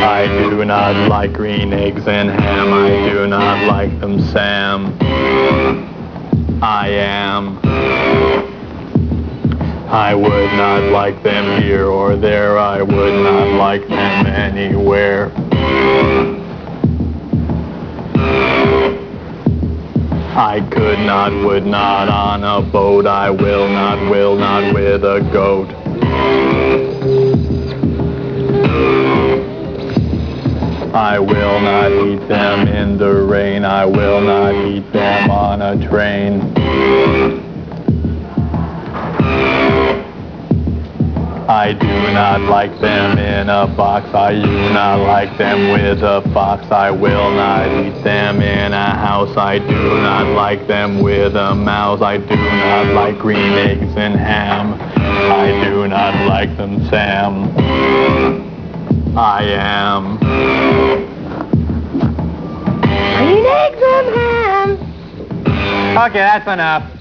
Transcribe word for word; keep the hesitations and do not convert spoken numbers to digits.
I do not like green eggs and ham. I do not like them, Sam. I am. I would not like them here or there. I would not like them anywhere. I could not, would not on a boat. I will not, will not with a goat. I will not eat them in the rain. I will not eat them on a train. I do not like them in a box. I do not like them with a fox. I will not eat them in a house. I do not like them with a mouse. I do not like green eggs and ham. I do not like them, Sam. I am. Green eggs and ham. Okay, that's enough.